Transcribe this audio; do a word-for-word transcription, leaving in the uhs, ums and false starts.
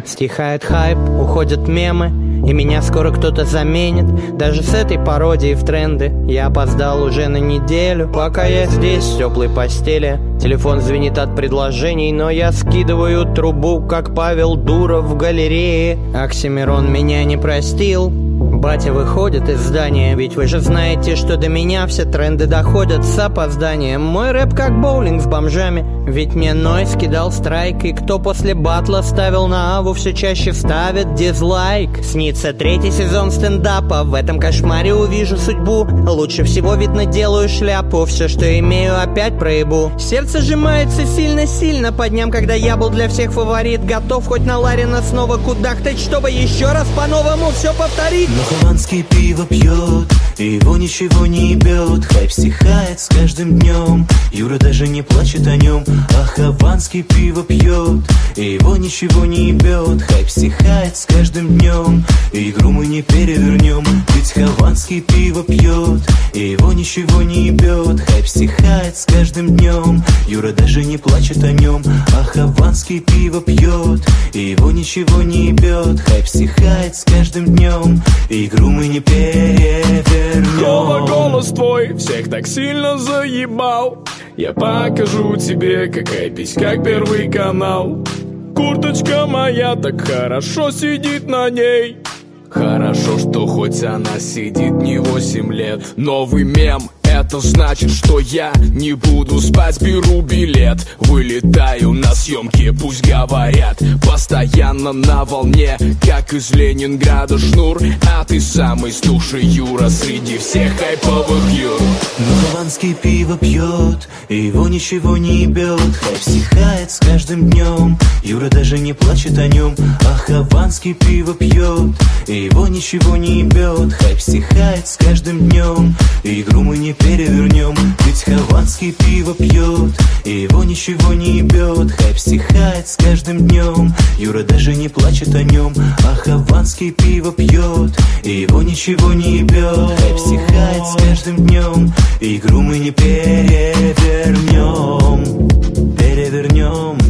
Стихает хайп, уходят мемы, и меня скоро кто-то заменит. Даже с этой пародией в тренды я опоздал уже на неделю. Пока я здесь в теплой постели, телефон звенит от предложений, но я скидываю трубу, как Павел Дуров в галерее. Оксимирон меня не простил. Батя выходит из здания, ведь вы же знаете, что до меня все тренды доходят с опозданием. Мой рэп как боулинг с бомжами, ведь мне Нойз кидал страйк. И кто после батла ставил на аву, все чаще ставит дизлайк. Снится третий сезон стендапа, в этом кошмаре увижу судьбу. Лучше всего, видно, делаю шляпу, все, что имею, опять проебу. Сердце сжимается сильно-сильно по дням, когда я был для всех фаворит. Готов хоть на Ларина снова кудахтать, чтобы еще раз по-новому все повторить. Но Хованский пиво пьет, и его ничего не ебет. Хайп стихает с каждым днем, Юра даже не плачет о нем. А Хованский пиво пьет, и его ничего не ебет. Хайп стихает с каждым днем, и игру мы не перевернем. Ведь Хованский пиво пьет, и его ничего не ебет. Хайп стихает с каждым днем, Юра даже не плачет о нем. А Хованский пиво пьет, и его ничего не ебет. Хайп стихает с каждым днем, и игру мы не перевернем. Хова, голос твой всех так сильно заебал. Я покажу тебе, как хайпись, как Первый канал. Курточка моя так хорошо сидит на ней. Хорошо, что хоть она сидит не восемь лет. Новый мем, это значит, что я не буду спать, беру билет. Вылетаю на съемки, пусть говорят. Постоянно на волне, как из Ленинграда шнур. А ты самый, слушай, Юра, среди всех хайповых ю. Но Хованский пиво пьет, и его ничего не ебет. Хайп стихает с каждым днем, Юра даже не плачет о нем. А Хованский пиво пьет, и его ничего не ебет. Хайп стихает с каждым днем, и игру мы не перевернем. Ведь Хованский пиво пьет, и его ничего не ебет. Хайп стихает с каждым днем, Юра даже не плачет о нем. А Хованский пиво пьет, и его ничего не ебет. Хайп стихает с каждым днем, и игру мы не перевернем. Перевернем.